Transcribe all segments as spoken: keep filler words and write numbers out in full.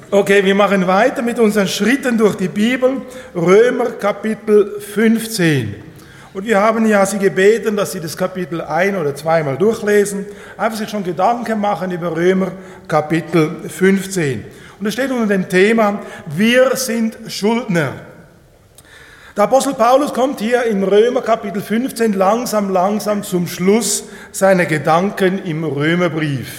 Okay, wir machen weiter mit unseren Schritten durch die Bibel, Römer Kapitel fünfzehn. Und wir haben ja Sie gebeten, dass Sie das Kapitel ein- oder zweimal durchlesen, einfach sich schon Gedanken machen über Römer Kapitel fünfzehn. Und es steht unter dem Thema, wir sind Schuldner. Der Apostel Paulus kommt hier in Römer Kapitel fünfzehn langsam, langsam zum Schluss seiner Gedanken im Römerbrief.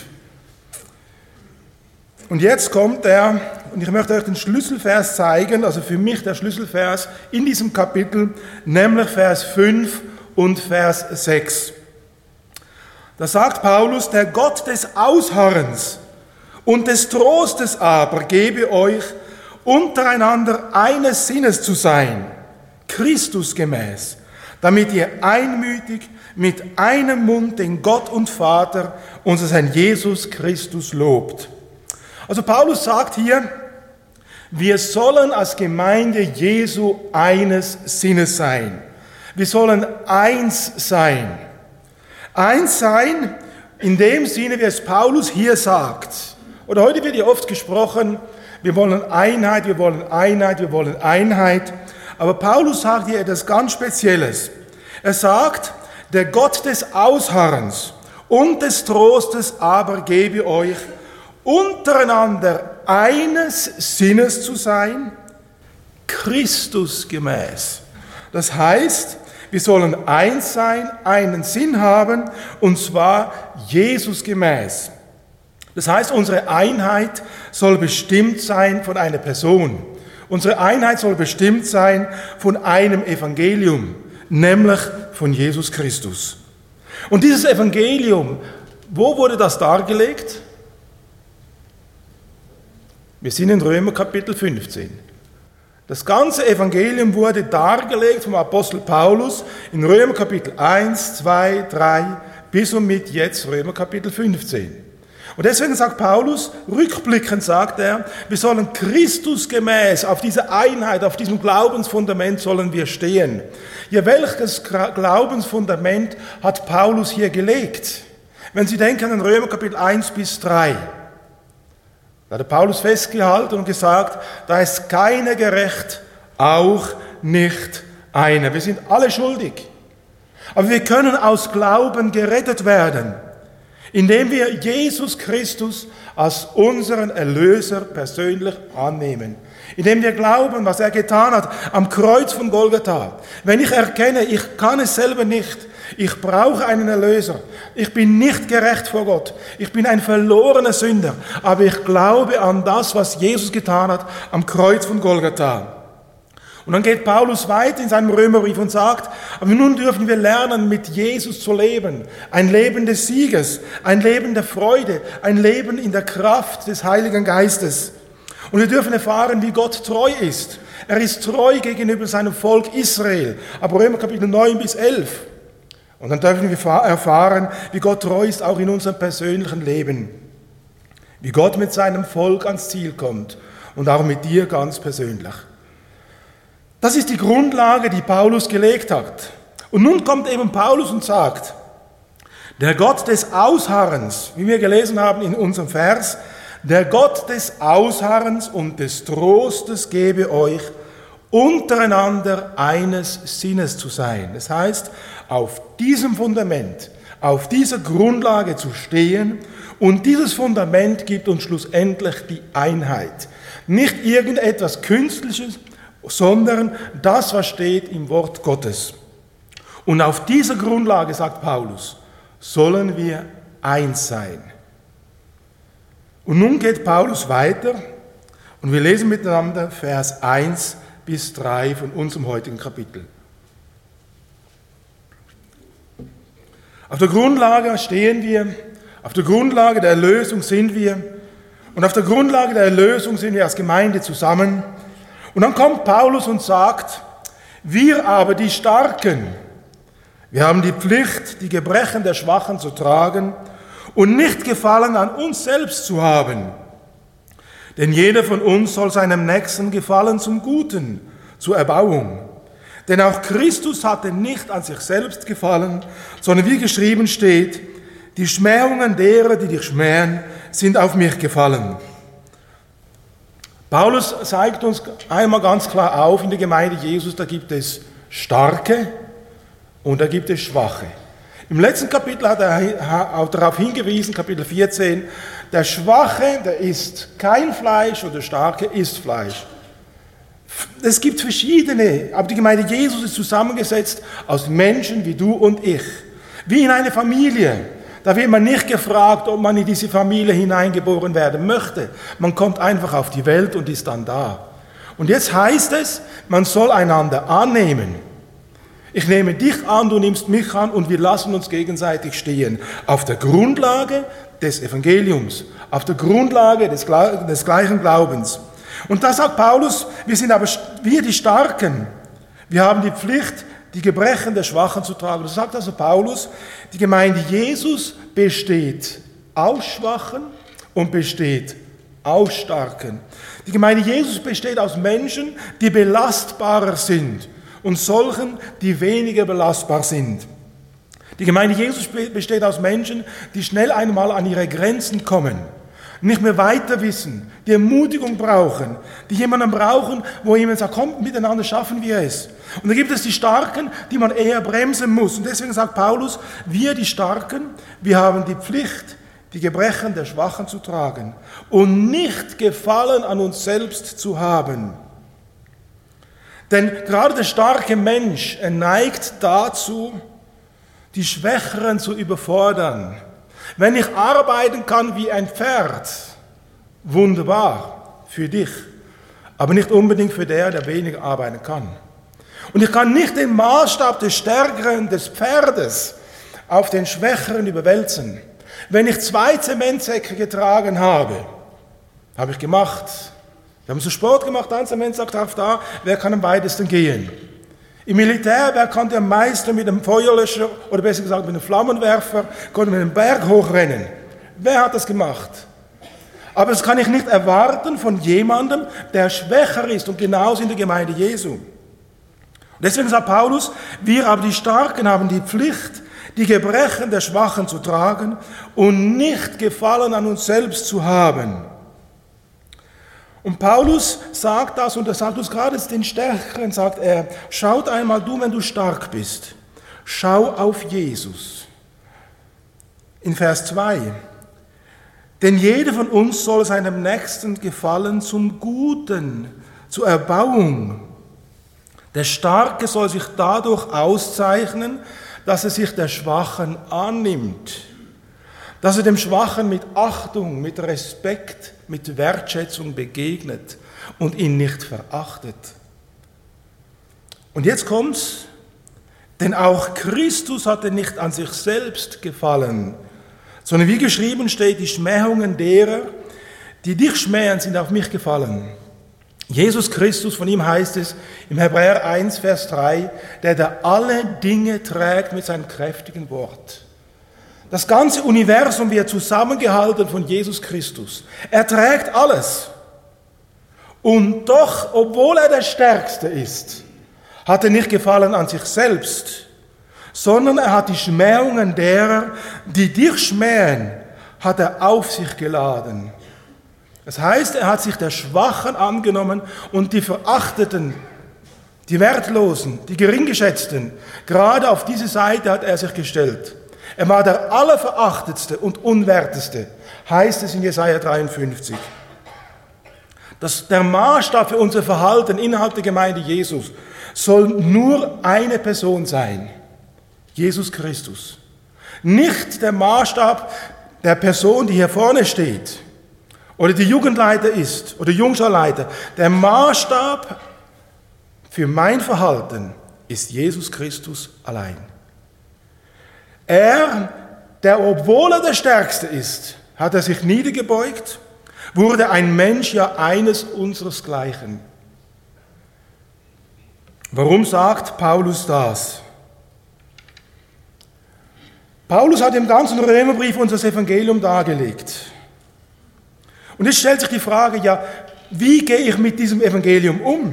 Und jetzt kommt er, und ich möchte euch den Schlüsselvers zeigen, also für mich der Schlüsselvers in diesem Kapitel, nämlich Vers fünf und Vers sechs. Da sagt Paulus, der Gott des Ausharrens und des Trostes aber gebe euch, untereinander eines Sinnes zu sein, Christus gemäß, damit ihr einmütig mit einem Mund den Gott und Vater, unseren Herrn Jesus Christus, lobt. Also Paulus sagt hier, wir sollen als Gemeinde Jesu eines Sinnes sein. Wir sollen eins sein. Eins sein in dem Sinne, wie es Paulus hier sagt. Oder heute wird ja oft gesprochen, wir wollen Einheit, wir wollen Einheit, wir wollen Einheit. Aber Paulus sagt hier etwas ganz Spezielles. Er sagt, der Gott des Ausharrens und des Trostes aber gebe euch, untereinander eines Sinnes zu sein, Christus gemäß. Das heißt, wir sollen eins sein, einen Sinn haben, und zwar Jesus gemäß. Das heißt, unsere Einheit soll bestimmt sein von einer Person. Unsere Einheit soll bestimmt sein von einem Evangelium, nämlich von Jesus Christus. Und dieses Evangelium, wo wurde das dargelegt? Wir sind in Römer Kapitel fünfzehn. Das ganze Evangelium wurde dargelegt vom Apostel Paulus in Römer Kapitel eins, zwei, drei bis und mit jetzt Römer Kapitel fünfzehn. Und deswegen sagt Paulus, rückblickend sagt er, wir sollen Christus gemäß auf diese Einheit, auf diesem Glaubensfundament sollen wir stehen. Ja, welches Glaubensfundament hat Paulus hier gelegt? Wenn Sie denken an Römer Kapitel eins bis drei. Da hat Paulus festgehalten und gesagt, da ist keiner gerecht, auch nicht einer. Wir sind alle schuldig. Aber wir können aus Glauben gerettet werden, indem wir Jesus Christus als unseren Erlöser persönlich annehmen. Indem wir glauben, was er getan hat am Kreuz von Golgatha. Wenn ich erkenne, ich kann es selber nicht, ich brauche einen Erlöser, ich bin nicht gerecht vor Gott, ich bin ein verlorener Sünder, aber ich glaube an das, was Jesus getan hat am Kreuz von Golgatha. Und dann geht Paulus weiter in seinem Römerbrief und sagt, aber nun dürfen wir lernen, mit Jesus zu leben. Ein Leben des Sieges, ein Leben der Freude, ein Leben in der Kraft des Heiligen Geistes. Und wir dürfen erfahren, wie Gott treu ist. Er ist treu gegenüber seinem Volk Israel. Aber Römer Kapitel neun bis elf. Und dann dürfen wir erfahren, wie Gott treu ist, auch in unserem persönlichen Leben. Wie Gott mit seinem Volk ans Ziel kommt. Und auch mit dir ganz persönlich. Das ist die Grundlage, die Paulus gelegt hat. Und nun kommt eben Paulus und sagt, der Gott des Ausharrens, wie wir gelesen haben in unserem Vers, der Gott des Ausharrens und des Trostes gebe euch, untereinander eines Sinnes zu sein. Das heißt, auf diesem Fundament, auf dieser Grundlage zu stehen, und dieses Fundament gibt uns schlussendlich die Einheit. Nicht irgendetwas Künstliches, sondern das, was steht im Wort Gottes. Und auf dieser Grundlage, sagt Paulus, sollen wir eins sein. Und nun geht Paulus weiter und wir lesen miteinander Vers eins bis drei von unserem heutigen Kapitel. Auf der Grundlage stehen wir, auf der Grundlage der Erlösung sind wir und auf der Grundlage der Erlösung sind wir als Gemeinde zusammen. Und dann kommt Paulus und sagt, wir aber die Starken, wir haben die Pflicht, die Gebrechen der Schwachen zu tragen und nicht Gefallen an uns selbst zu haben. Denn jeder von uns soll seinem Nächsten gefallen zum Guten, zur Erbauung. Denn auch Christus hatte nicht an sich selbst gefallen, sondern wie geschrieben steht, die Schmähungen derer, die dich schmähen, sind auf mich gefallen. Paulus zeigt uns einmal ganz klar auf, in der Gemeinde Jesus, da gibt es Starke und da gibt es Schwache. Im letzten Kapitel hat er auch darauf hingewiesen, Kapitel vierzehn, der Schwache, der isst kein Fleisch und der Starke isst Fleisch. Es gibt verschiedene, aber die Gemeinde Jesus ist zusammengesetzt aus Menschen wie du und ich. Wie in eine Familie. Da wird man nicht gefragt, ob man in diese Familie hineingeboren werden möchte. Man kommt einfach auf die Welt und ist dann da. Und jetzt heißt es, man soll einander annehmen. Ich nehme dich an, du nimmst mich an und wir lassen uns gegenseitig stehen. Auf der Grundlage des Evangeliums, auf der Grundlage des, des gleichen Glaubens. Und da sagt Paulus, wir sind aber wir die Starken. Wir haben die Pflicht, die Gebrechen der Schwachen zu tragen. Das sagt also Paulus, die Gemeinde Jesus besteht aus Schwachen und besteht aus Starken. Die Gemeinde Jesus besteht aus Menschen, die belastbarer sind und solchen, die weniger belastbar sind. Die Gemeinde Jesus besteht aus Menschen, die schnell einmal an ihre Grenzen kommen, nicht mehr weiter wissen, die Ermutigung brauchen, die jemanden brauchen, wo jemand sagt, komm, miteinander schaffen wir es. Und da gibt es die Starken, die man eher bremsen muss. Und deswegen sagt Paulus, wir die Starken, wir haben die Pflicht, die Gebrechen der Schwachen zu tragen und nicht Gefallen an uns selbst zu haben. Denn gerade der starke Mensch, er neigt dazu, die Schwächeren zu überfordern. Wenn ich arbeiten kann wie ein Pferd, wunderbar, für dich, aber nicht unbedingt für den, der weniger arbeiten kann. Und ich kann nicht den Maßstab des Stärkeren, des Pferdes, auf den Schwächeren überwälzen. Wenn ich zwei Zementsäcke getragen habe, habe ich gemacht, wir haben so Sport gemacht, ein Zementsack drauf da, wer kann am weitesten gehen? Im Militär, wer konnte am meisten mit einem Feuerlöscher, oder besser gesagt mit einem Flammenwerfer, konnte mit einem Berg hochrennen? Wer hat das gemacht? Aber das kann ich nicht erwarten von jemandem, der schwächer ist, und genauso in der Gemeinde Jesu. Und deswegen sagt Paulus, wir aber die Starken haben die Pflicht, die Gebrechen der Schwachen zu tragen und nicht Gefallen an uns selbst zu haben. Und Paulus sagt das, und er sagt uns gerade den Stärkeren, sagt er, schaut einmal du, wenn du stark bist, schau auf Jesus. In Vers zwei, denn jeder von uns soll seinem Nächsten gefallen zum Guten, zur Erbauung. Der Starke soll sich dadurch auszeichnen, dass er sich der Schwachen annimmt, dass er dem Schwachen mit Achtung, mit Respekt, mit Wertschätzung begegnet und ihn nicht verachtet. Und jetzt kommt's, denn auch Christus hatte nicht an sich selbst gefallen, sondern wie geschrieben steht, die Schmähungen derer, die dich schmähen, sind auf mich gefallen. Jesus Christus, von ihm heißt es im Hebräer eins, Vers drei, der da alle Dinge trägt mit seinem kräftigen Wort. Das ganze Universum wird zusammengehalten von Jesus Christus. Er trägt alles. Und doch, obwohl er der Stärkste ist, hat er nicht Gefallen an sich selbst, sondern er hat die Schmähungen derer, die dich schmähen, hat er auf sich geladen. Das heißt, er hat sich der Schwachen angenommen und die Verachteten, die Wertlosen, die Geringgeschätzten, gerade auf diese Seite hat er sich gestellt. Er war der Allerverachtetste und Unwerteste, heißt es in Jesaja dreiundfünfzig. Das, der Maßstab für unser Verhalten innerhalb der Gemeinde Jesus soll nur eine Person sein, Jesus Christus. Nicht der Maßstab der Person, die hier vorne steht, oder die Jugendleiter ist, oder Jungscharleiter. Der Maßstab für mein Verhalten ist Jesus Christus allein. Er, der obwohl er der Stärkste ist, hat er sich niedergebeugt, wurde ein Mensch, ja eines unseresgleichen. Warum sagt Paulus das? Paulus hat im ganzen Römerbrief unser Evangelium dargelegt. Und jetzt stellt sich die Frage, ja, wie gehe ich mit diesem Evangelium um?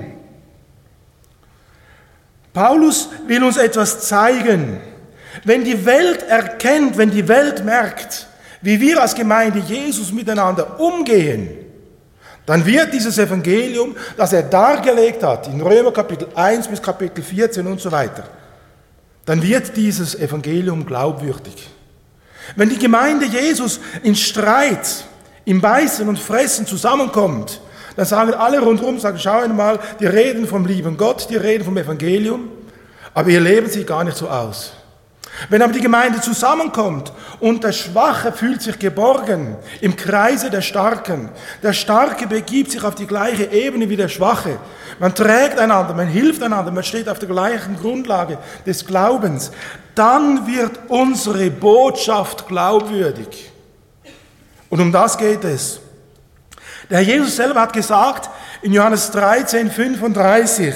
Paulus will uns etwas zeigen. Wenn die Welt erkennt, wenn die Welt merkt, wie wir als Gemeinde Jesus miteinander umgehen, dann wird dieses Evangelium, das er dargelegt hat, in Römer Kapitel eins bis Kapitel vierzehn und so weiter, dann wird dieses Evangelium glaubwürdig. Wenn die Gemeinde Jesus in Streit, im Beißen und Fressen zusammenkommt, dann sagen alle rundherum, sagen, schau einmal, die reden vom lieben Gott, die reden vom Evangelium, aber ihr Leben sieht gar nicht so aus. Wenn aber die Gemeinde zusammenkommt und der Schwache fühlt sich geborgen im Kreise der Starken, der Starke begibt sich auf die gleiche Ebene wie der Schwache, man trägt einander, man hilft einander, man steht auf der gleichen Grundlage des Glaubens, dann wird unsere Botschaft glaubwürdig. Und um das geht es. Der Herr Jesus selber hat gesagt in Johannes dreizehn, fünfunddreißig,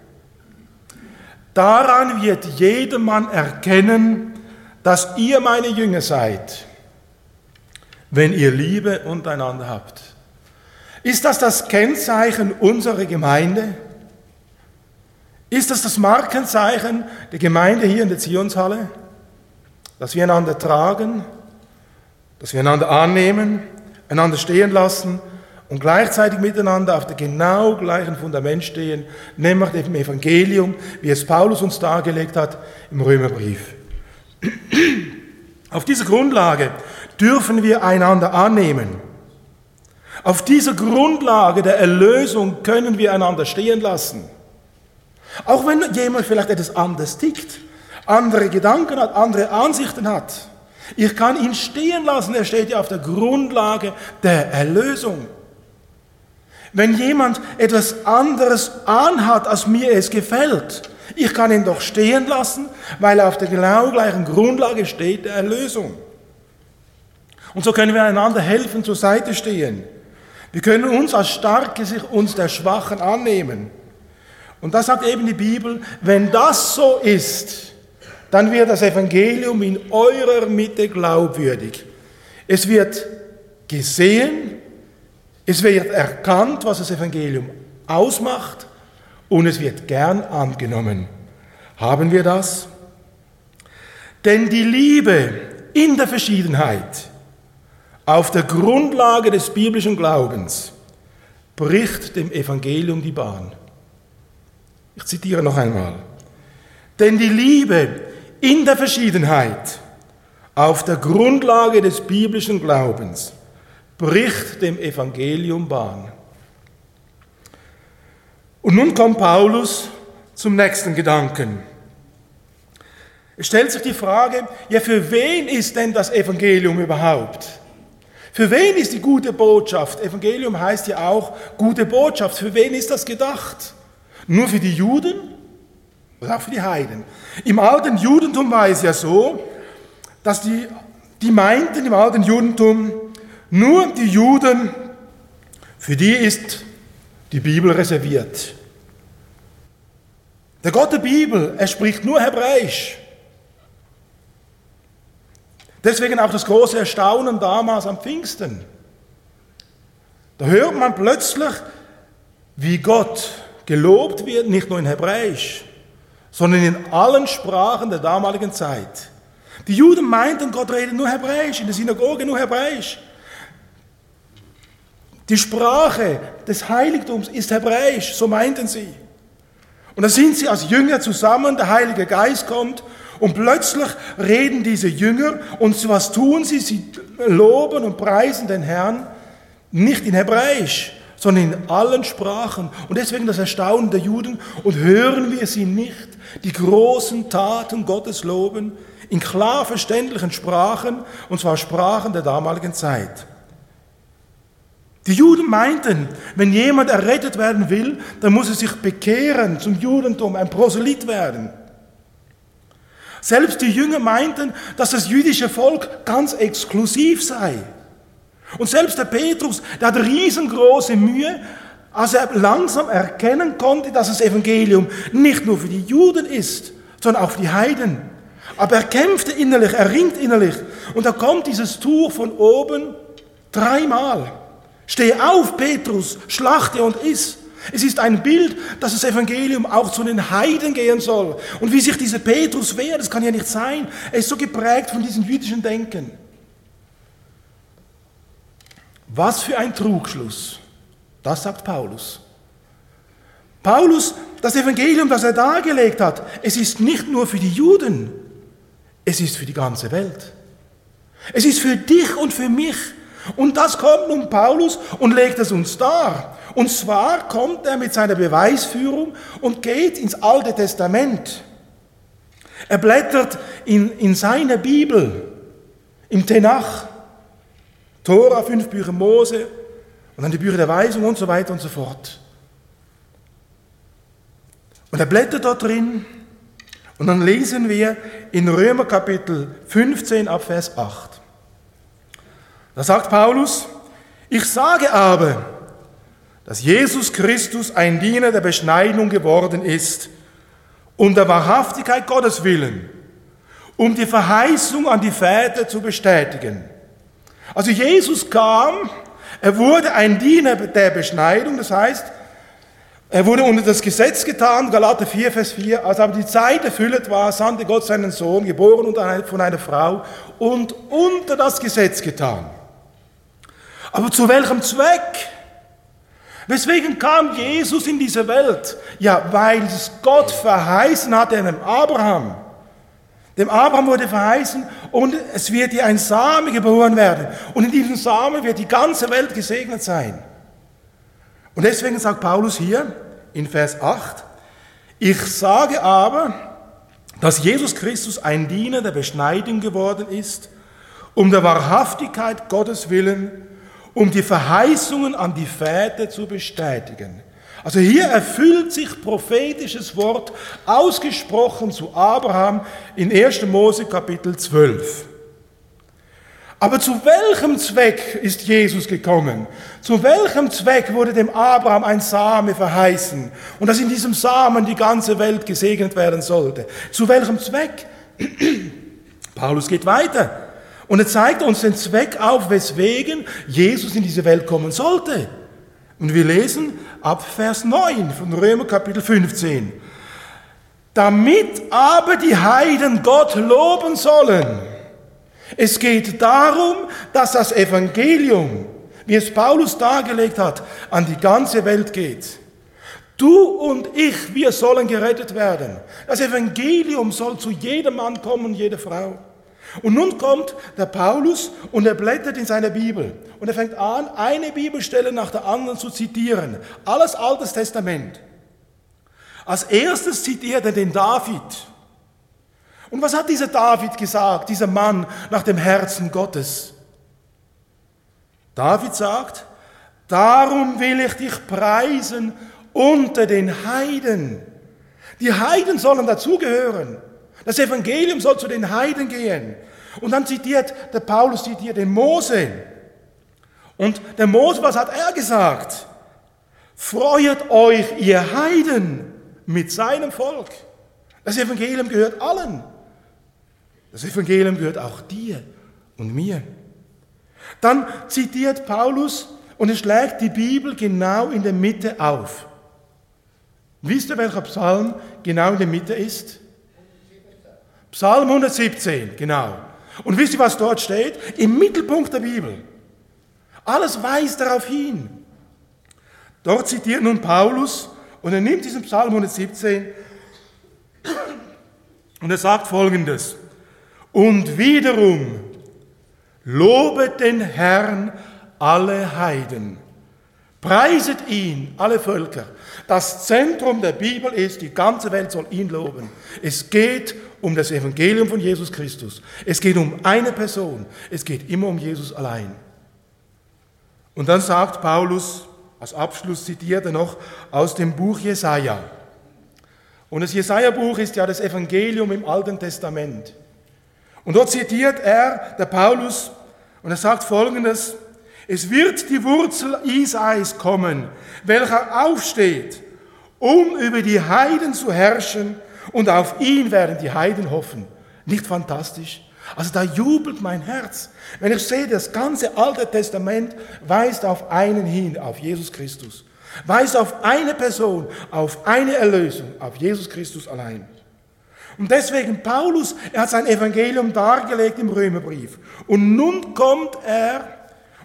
daran wird jedermann erkennen, dass ihr meine Jünger seid, wenn ihr Liebe untereinander habt. Ist das das Kennzeichen unserer Gemeinde? Ist das das Markenzeichen der Gemeinde hier in der Zionshalle? Dass wir einander tragen, dass wir einander annehmen, einander stehen lassen und gleichzeitig miteinander auf dem genau gleichen Fundament stehen, nämlich dem Evangelium, wie es Paulus uns dargelegt hat im Römerbrief. Auf dieser Grundlage dürfen wir einander annehmen. Auf dieser Grundlage der Erlösung können wir einander stehen lassen. Auch wenn jemand vielleicht etwas anderes tickt, andere Gedanken hat, andere Ansichten hat. Ich kann ihn stehen lassen, er steht ja auf der Grundlage der Erlösung. Wenn jemand etwas anderes anhat, als mir es gefällt, ich kann ihn doch stehen lassen, weil er auf der genau gleichen Grundlage steht der Erlösung. Und so können wir einander helfen, zur Seite stehen. Wir können uns als Starke sich uns der Schwachen annehmen. Und da sagt eben die Bibel, wenn das so ist, dann wird das Evangelium in eurer Mitte glaubwürdig. Es wird gesehen, es wird erkannt, was das Evangelium ausmacht, und es wird gern angenommen. Haben wir das? Denn die Liebe in der Verschiedenheit, auf der Grundlage des biblischen Glaubens, bricht dem Evangelium die Bahn. Ich zitiere noch einmal. Denn die Liebe in der Verschiedenheit, auf der Grundlage des biblischen Glaubens, bricht dem Evangelium Bahn. Und nun kommt Paulus zum nächsten Gedanken. Es stellt sich die Frage, ja, für wen ist denn das Evangelium überhaupt? Für wen ist die gute Botschaft? Evangelium heißt ja auch gute Botschaft. Für wen ist das gedacht? Nur für die Juden oder auch für die Heiden? Im alten Judentum war es ja so, dass die, die meinten im alten Judentum, nur die Juden, für die ist die Bibel reserviert. Der Gott der Bibel, er spricht nur Hebräisch. Deswegen auch das große Erstaunen damals am Pfingsten. Da hört man plötzlich, wie Gott gelobt wird, nicht nur in Hebräisch, sondern in allen Sprachen der damaligen Zeit. Die Juden meinten, Gott redet nur Hebräisch, in der Synagoge nur Hebräisch. Die Sprache des Heiligtums ist Hebräisch, so meinten sie. Und da sind sie als Jünger zusammen, der Heilige Geist kommt und plötzlich reden diese Jünger und was tun sie? Sie loben und preisen den Herrn nicht in Hebräisch, sondern in allen Sprachen. Und deswegen das Erstaunen der Juden. Und hören wir sie nicht, die großen Taten Gottes loben, in klar verständlichen Sprachen, und zwar Sprachen der damaligen Zeit. Die Juden meinten, wenn jemand errettet werden will, dann muss er sich bekehren zum Judentum, ein Proselyt werden. Selbst die Jünger meinten, dass das jüdische Volk ganz exklusiv sei. Und selbst der Petrus, der hat riesengroße Mühe, als er langsam erkennen konnte, dass das Evangelium nicht nur für die Juden ist, sondern auch für die Heiden. Aber er kämpfte innerlich, er ringt innerlich. Und da kommt dieses Tuch von oben dreimal. Steh auf, Petrus, schlachte und iss. Es ist ein Bild, dass das Evangelium auch zu den Heiden gehen soll. Und wie sich dieser Petrus wehrt, das kann ja nicht sein. Er ist so geprägt von diesem jüdischen Denken. Was für ein Trugschluss, Das sagt Paulus. Paulus, das Evangelium, das er dargelegt hat, es ist nicht nur für die Juden, es ist für die ganze Welt. Es ist für dich und für mich. Und das kommt nun Paulus und legt es uns dar. Und zwar kommt er mit seiner Beweisführung und geht ins Alte Testament. Er blättert in, in seiner Bibel, im Tenach, Tora, fünf Bücher Mose und dann die Bücher der Weisung und so weiter und so fort. Und er blättert dort drin und dann lesen wir in Römer Kapitel fünfzehn ab Vers acht. Da sagt Paulus, ich sage aber, dass Jesus Christus ein Diener der Beschneidung geworden ist, um der Wahrhaftigkeit Gottes willen, um die Verheißung an die Väter zu bestätigen. Also Jesus kam, er wurde ein Diener der Beschneidung, das heißt, er wurde unter das Gesetz getan, Galater vier, Vers vier, als aber die Zeit erfüllt war, sandte Gott seinen Sohn, geboren von einer Frau und unter das Gesetz getan. Aber zu welchem Zweck? Weswegen kam Jesus in diese Welt? Ja, weil es Gott verheißen hatte dem Abraham. Dem Abraham wurde verheißen und es wird dir ein Same geboren werden. Und in diesem Samen wird die ganze Welt gesegnet sein. Und deswegen sagt Paulus hier in Vers acht, ich sage aber, dass Jesus Christus ein Diener der Beschneidung geworden ist, um der Wahrhaftigkeit Gottes willen, um die Verheißungen an die Väter zu bestätigen. Also hier erfüllt sich prophetisches Wort, ausgesprochen zu Abraham in erster Mose Kapitel zwölf. Aber zu welchem Zweck ist Jesus gekommen? Zu welchem Zweck wurde dem Abraham ein Same verheißen und dass in diesem Samen die ganze Welt gesegnet werden sollte? Zu welchem Zweck? Paulus geht weiter und er zeigt uns den Zweck auf, weswegen Jesus in diese Welt kommen sollte. Und wir lesen ab Vers neun von Römer Kapitel fünfzehn. Damit aber die Heiden Gott loben sollen. Es geht darum, dass das Evangelium, wie es Paulus dargelegt hat, an die ganze Welt geht. Du und ich, wir sollen gerettet werden. Das Evangelium soll zu jedem Mann kommen und jeder Frau. Und nun kommt der Paulus und er blättert in seiner Bibel. Und er fängt an, eine Bibelstelle nach der anderen zu zitieren. Alles Altes Testament. Als erstes zitiert er den David. Und was hat dieser David gesagt, dieser Mann nach dem Herzen Gottes? David sagt, darum will ich dich preisen unter den Heiden. Die Heiden sollen dazugehören. Das Evangelium soll zu den Heiden gehen. Und dann zitiert der Paulus zitiert den Mose. Und der Mose, was hat er gesagt? Freuet euch, ihr Heiden, mit seinem Volk. Das Evangelium gehört allen. Das Evangelium gehört auch dir und mir. Dann zitiert Paulus und er schlägt die Bibel genau in der Mitte auf. Wisst ihr, welcher Psalm genau in der Mitte ist? Psalm hundertsiebzehn, genau. Und wisst ihr, was dort steht? Im Mittelpunkt der Bibel. Alles weist darauf hin. Dort zitiert nun Paulus und er nimmt diesen Psalm hundertsiebzehn und er sagt Folgendes. Und wiederum, lobet den Herrn alle Heiden. Preiset ihn, alle Völker. Das Zentrum der Bibel ist, die ganze Welt soll ihn loben. Es geht um das Evangelium von Jesus Christus. Es geht um eine Person. Es geht immer um Jesus allein. Und dann sagt Paulus, als Abschluss zitiert er noch aus dem Buch Jesaja. Und das Jesaja-Buch ist ja das Evangelium im Alten Testament. Und dort zitiert er, der Paulus, und er sagt Folgendes, es wird die Wurzel Isais kommen, welcher aufsteht, um über die Heiden zu herrschen, und auf ihn werden die Heiden hoffen. Nicht fantastisch? Also da jubelt mein Herz. Wenn ich sehe, das ganze Alte Testament weist auf einen hin, auf Jesus Christus. Weist auf eine Person, auf eine Erlösung, auf Jesus Christus allein. Und deswegen Paulus, er hat sein Evangelium dargelegt im Römerbrief. Und nun kommt er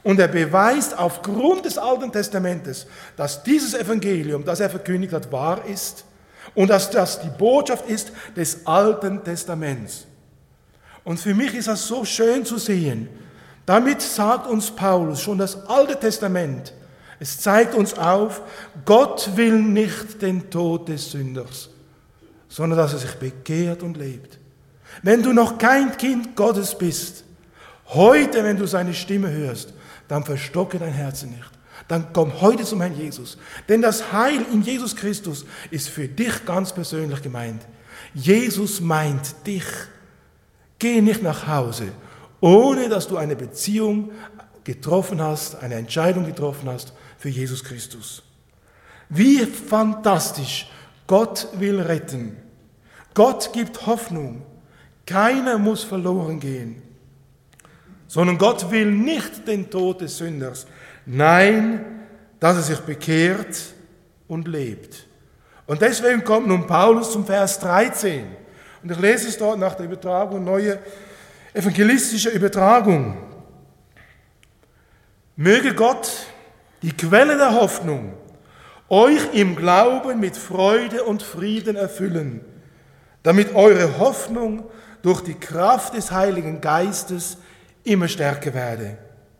Und er beweist aufgrund des Alten Testamentes, dass dieses Evangelium, das er verkündigt hat, wahr ist und dass das die Botschaft ist des Alten Testaments. Und für mich ist das so schön zu sehen. Damit sagt uns Paulus schon das Alte Testament. Es zeigt uns auf, Gott will nicht den Tod des Sünders, sondern dass er sich bekehrt und lebt. Wenn du noch kein Kind Gottes bist, heute, wenn du seine Stimme hörst, dann verstocke dein Herz nicht. Dann komm heute zum Herrn Jesus. Denn das Heil in Jesus Christus ist für dich ganz persönlich gemeint. Jesus meint dich. Geh nicht nach Hause, ohne dass du eine Beziehung getroffen hast, eine Entscheidung getroffen hast für Jesus Christus. Wie fantastisch. Gott will retten. Gott gibt Hoffnung. Keiner muss verloren gehen. Sondern Gott will nicht den Tod des Sünders. Nein, dass er sich bekehrt und lebt. Und deswegen kommt nun Paulus zum Vers dreizehn. Und ich lese es dort nach der Übertragung, neue evangelistische Übertragung. Möge Gott, die Quelle der Hoffnung, euch im Glauben mit Freude und Frieden erfüllen, damit eure Hoffnung durch die Kraft des Heiligen Geistes immer stärker werde.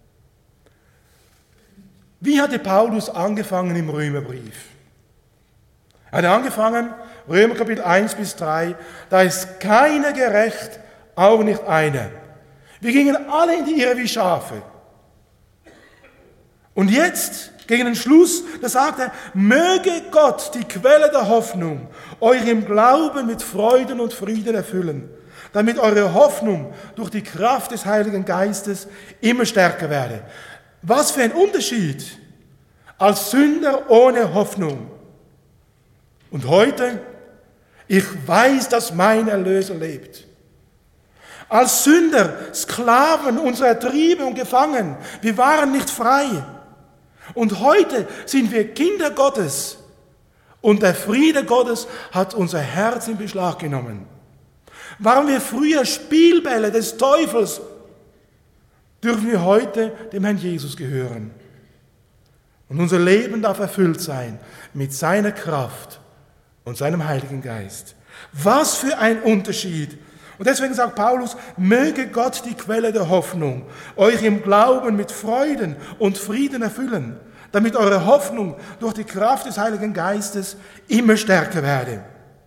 Wie hatte Paulus angefangen im Römerbrief? Er hat angefangen, Römer Kapitel eins bis drei, da ist keiner gerecht, auch nicht einer. Wir gingen alle in die Irre wie Schafe. Und jetzt, gegen den Schluss, da sagt er, möge Gott, die Quelle der Hoffnung, euch im Glauben mit Freuden und Frieden erfüllen, damit eure Hoffnung durch die Kraft des Heiligen Geistes immer stärker werde. Was für ein Unterschied als Sünder ohne Hoffnung. Und heute, ich weiß, dass mein Erlöser lebt. Als Sünder, Sklaven unserer Triebe und Gefangen, wir waren nicht frei. Und heute sind wir Kinder Gottes. Und der Friede Gottes hat unser Herz in Beschlag genommen. Waren wir früher Spielbälle des Teufels, dürfen wir heute dem Herrn Jesus gehören. Und unser Leben darf erfüllt sein mit seiner Kraft und seinem Heiligen Geist. Was für ein Unterschied! Und deswegen sagt Paulus, möge Gott die Quelle der Hoffnung euch im Glauben mit Freuden und Frieden erfüllen, damit eure Hoffnung durch die Kraft des Heiligen Geistes immer stärker werde.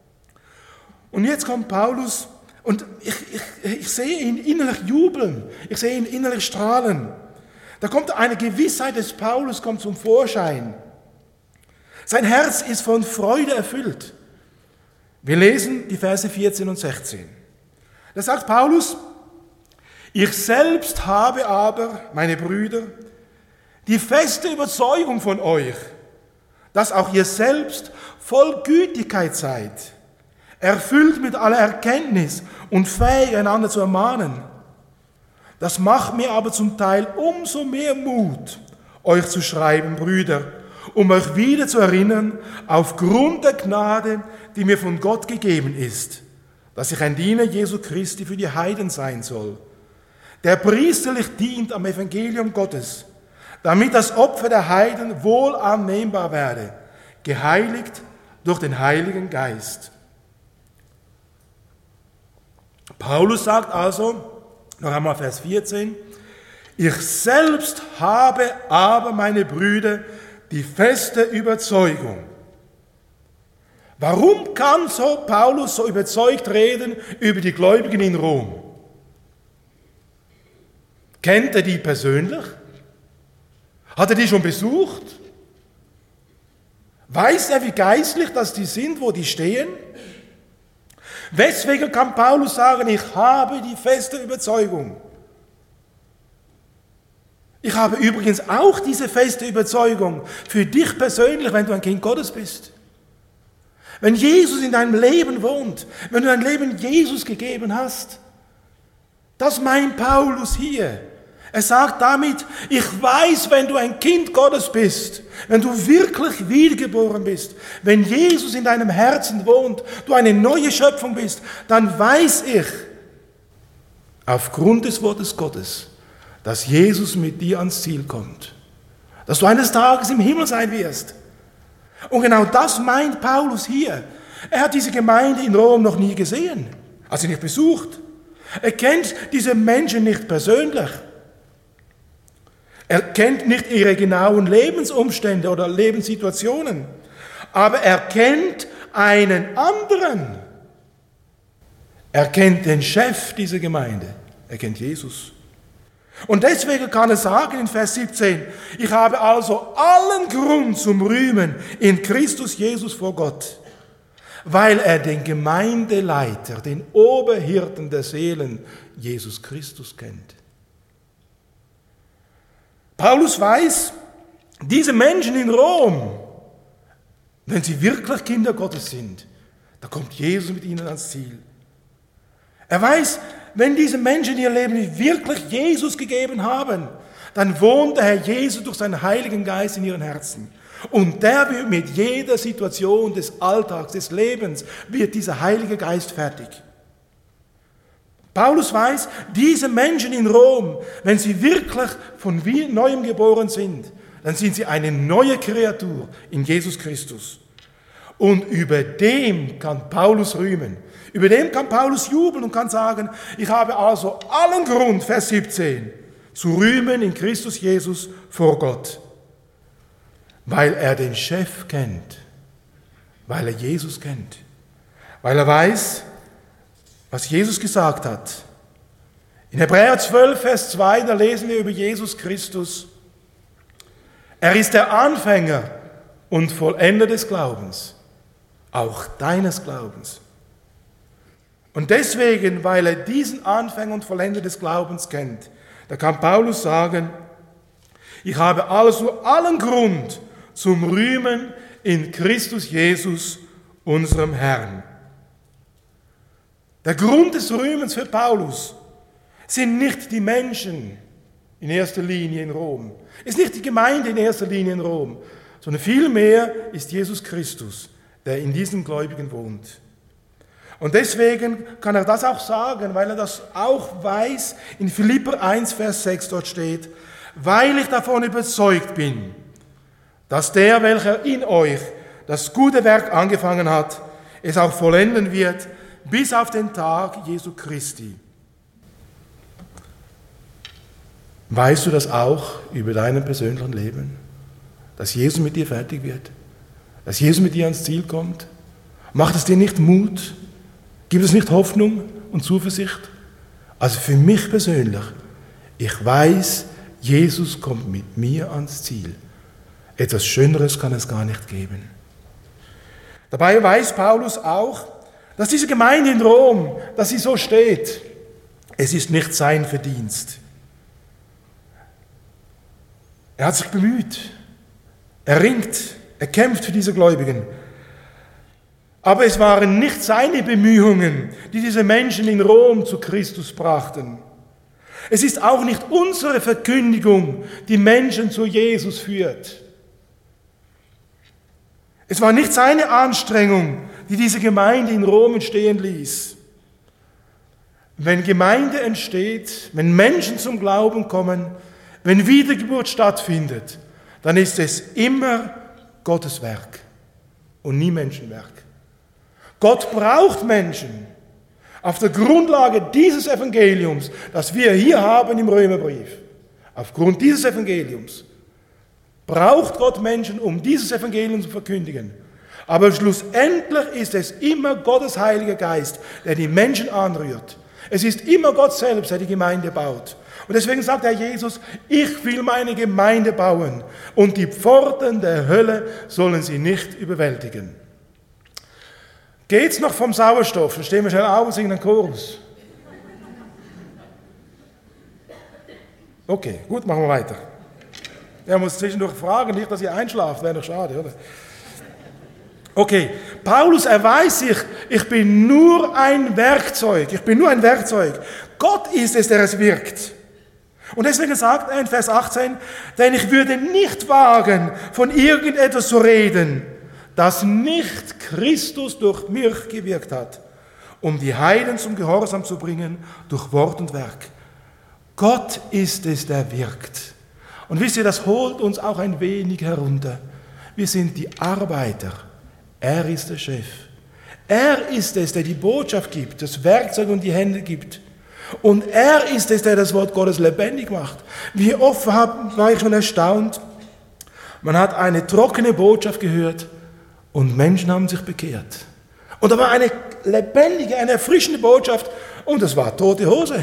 Und jetzt kommt Paulus und ich, ich, ich sehe ihn innerlich jubeln, ich sehe ihn innerlich strahlen. Da kommt eine Gewissheit des Paulus kommt zum Vorschein. Sein Herz ist von Freude erfüllt. Wir lesen die Verse vierzehn und sechzehn. Da sagt Paulus, ich selbst habe aber, meine Brüder, die feste Überzeugung von euch, dass auch ihr selbst voll Gütigkeit seid, erfüllt mit aller Erkenntnis und fähig, einander zu ermahnen. Das macht mir aber zum Teil umso mehr Mut, euch zu schreiben, Brüder, um euch wieder zu erinnern, aufgrund der Gnade, die mir von Gott gegeben ist, dass ich ein Diener Jesu Christi für die Heiden sein soll, der priesterlich dient am Evangelium Gottes, damit das Opfer der Heiden wohl annehmbar werde, geheiligt durch den Heiligen Geist. Paulus sagt also, noch einmal Vers vierzehn, ich selbst habe aber, meine Brüder, die feste Überzeugung. Warum kann so Paulus so überzeugt reden über die Gläubigen in Rom? Kennt er die persönlich? Hat er die schon besucht? Weiß er, wie geistlich das die sind, wo die stehen? Weswegen kann Paulus sagen, ich habe die feste Überzeugung? Ich habe übrigens auch diese feste Überzeugung für dich persönlich, wenn du ein Kind Gottes bist. Wenn Jesus in deinem Leben wohnt, wenn du dein Leben Jesus gegeben hast, das meint Paulus hier. Er sagt damit, ich weiß, wenn du ein Kind Gottes bist, wenn du wirklich wiedergeboren bist, wenn Jesus in deinem Herzen wohnt, du eine neue Schöpfung bist, dann weiß ich, aufgrund des Wortes Gottes, dass Jesus mit dir ans Ziel kommt. Dass du eines Tages im Himmel sein wirst. Und genau das meint Paulus hier. Er hat diese Gemeinde in Rom noch nie gesehen, hat sie nicht besucht. Er kennt diese Menschen nicht persönlich. Er kennt nicht ihre genauen Lebensumstände oder Lebenssituationen. Aber er kennt einen anderen. Er kennt den Chef dieser Gemeinde. Er kennt Jesus. Und deswegen kann er sagen in Vers siebzehn, ich habe also allen Grund zum Rühmen in Christus Jesus vor Gott, weil er den Gemeindeleiter, den Oberhirten der Seelen, Jesus Christus kennt. Paulus weiß, diese Menschen in Rom, wenn sie wirklich Kinder Gottes sind, da kommt Jesus mit ihnen ans Ziel. Er weiß, wenn diese Menschen ihr Leben wirklich Jesus gegeben haben, dann wohnt der Herr Jesus durch seinen Heiligen Geist in ihren Herzen. Und der wird mit jeder Situation des Alltags, des Lebens, wird dieser Heilige Geist fertig. Paulus weiß, diese Menschen in Rom, wenn sie wirklich von Neuem geboren sind, dann sind sie eine neue Kreatur in Jesus Christus. Und über dem kann Paulus rühmen. Über dem kann Paulus jubeln und kann sagen, ich habe also allen Grund, Vers siebzehn, zu rühmen in Christus Jesus vor Gott. Weil er den Chef kennt, weil er Jesus kennt, weil er weiß, was Jesus gesagt hat. In Hebräer zwölf, Vers zwei, da lesen wir über Jesus Christus. Er ist der Anfänger und Vollender des Glaubens, auch deines Glaubens. Und deswegen, weil er diesen Anfänger und Vollender des Glaubens kennt, da kann Paulus sagen, ich habe also allen Grund zum Rühmen in Christus Jesus, unserem Herrn. Der Grund des Rühmens für Paulus sind nicht die Menschen in erster Linie in Rom, ist nicht die Gemeinde in erster Linie in Rom, sondern vielmehr ist Jesus Christus, der in diesen Gläubigen wohnt. Und deswegen kann er das auch sagen, weil er das auch weiß, in Philipper eins, Vers sechs dort steht, weil ich davon überzeugt bin, dass der, welcher in euch das gute Werk angefangen hat, es auch vollenden wird, bis auf den Tag Jesu Christi. Weißt du das auch über dein persönliches Leben? Dass Jesus mit dir fertig wird? Dass Jesus mit dir ans Ziel kommt? Macht es dir nicht Mut? Gibt es nicht Hoffnung und Zuversicht? Also für mich persönlich, ich weiß, Jesus kommt mit mir ans Ziel. Etwas Schöneres kann es gar nicht geben. Dabei weiß Paulus auch, dass diese Gemeinde in Rom, dass sie so steht, es ist nicht sein Verdienst. Er hat sich bemüht, er ringt, er kämpft für diese Gläubigen. Aber es waren nicht seine Bemühungen, die diese Menschen in Rom zu Christus brachten. Es ist auch nicht unsere Verkündigung, die Menschen zu Jesus führt. Es war nicht seine Anstrengung, die diese Gemeinde in Rom entstehen ließ. Wenn Gemeinde entsteht, wenn Menschen zum Glauben kommen, wenn Wiedergeburt stattfindet, dann ist es immer Gottes Werk und nie Menschenwerk. Gott braucht Menschen auf der Grundlage dieses Evangeliums, das wir hier haben im Römerbrief. Aufgrund dieses Evangeliums braucht Gott Menschen, um dieses Evangelium zu verkündigen. Aber schlussendlich ist es immer Gottes Heiliger Geist, der die Menschen anrührt. Es ist immer Gott selbst, der die Gemeinde baut. Und deswegen sagt Herr Jesus, ich will meine Gemeinde bauen und die Pforten der Hölle sollen sie nicht überwältigen. Geht's noch vom Sauerstoff? Dann stehen wir schnell auf und singen einen Chorus. Okay, gut, machen wir weiter. Er muss zwischendurch fragen, nicht, dass ihr einschlaft, wäre doch schade, oder? Okay, Paulus erweist sich, ich bin nur ein Werkzeug, ich bin nur ein Werkzeug. Gott ist es, der es wirkt. Und deswegen sagt er in Vers achtzehn, denn ich würde nicht wagen, von irgendetwas zu reden, das nicht Christus durch mich gewirkt hat, um die Heiden zum Gehorsam zu bringen durch Wort und Werk. Gott ist es, der wirkt. Und wisst ihr, das holt uns auch ein wenig herunter. Wir sind die Arbeiter. Er ist der Chef. Er ist es, der die Botschaft gibt, das Werkzeug und die Hände gibt. Und er ist es, der das Wort Gottes lebendig macht. Wie oft war ich schon erstaunt, man hat eine trockene Botschaft gehört und Menschen haben sich bekehrt. Und da war eine lebendige, eine erfrischende Botschaft und es war tote Hose.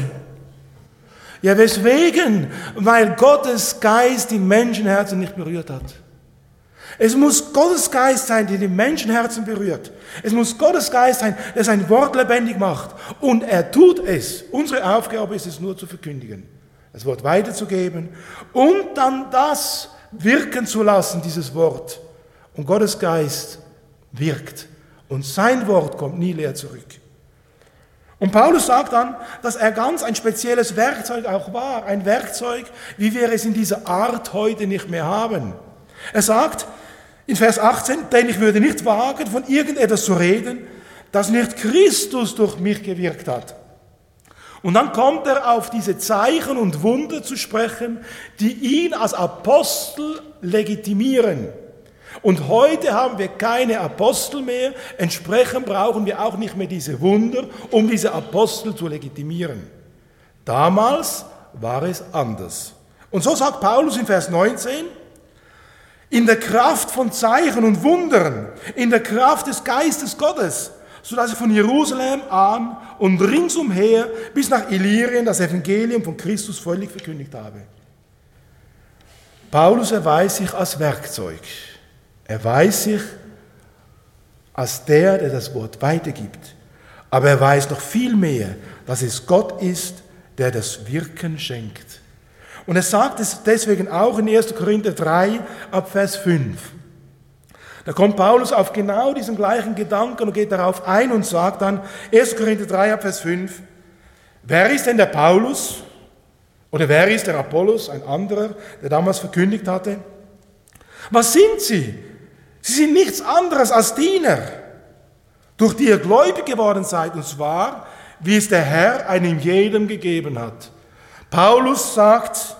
Ja, weswegen? Weil Gottes Geist die Menschenherzen nicht berührt hat. Es muss Gottes Geist sein, der die Menschenherzen berührt. Es muss Gottes Geist sein, der sein Wort lebendig macht. Und er tut es. Unsere Aufgabe ist es nur zu verkündigen, das Wort weiterzugeben und dann das wirken zu lassen, dieses Wort. Und Gottes Geist wirkt. Und sein Wort kommt nie leer zurück. Und Paulus sagt dann, dass er ganz ein spezielles Werkzeug auch war. Ein Werkzeug, wie wir es in dieser Art heute nicht mehr haben. Er sagt in Vers achtzehn, denn ich würde nicht wagen, von irgendetwas zu reden, das nicht Christus durch mich gewirkt hat. Und dann kommt er auf diese Zeichen und Wunder zu sprechen, die ihn als Apostel legitimieren. Und heute haben wir keine Apostel mehr, entsprechend brauchen wir auch nicht mehr diese Wunder, um diese Apostel zu legitimieren. Damals war es anders. Und so sagt Paulus in Vers neunzehn, in der Kraft von Zeichen und Wundern, in der Kraft des Geistes Gottes, sodass ich von Jerusalem an und ringsumher bis nach Illyrien das Evangelium von Christus völlig verkündigt habe. Paulus erweist sich als Werkzeug. Er weiß sich als der, der das Wort weitergibt. Aber er weiß noch viel mehr, dass es Gott ist, der das Wirken schenkt. Und er sagt es deswegen auch in erster Korinther drei ab Vers fünf. Da kommt Paulus auf genau diesen gleichen Gedanken und geht darauf ein und sagt dann, erster Korinther drei ab Vers fünf, wer ist denn der Paulus? Oder wer ist der Apollos, ein anderer, der damals verkündigt hatte? Was sind sie? Sie sind nichts anderes als Diener, durch die ihr gläubig geworden seid, und zwar, wie es der Herr einem jedem gegeben hat. Paulus sagt,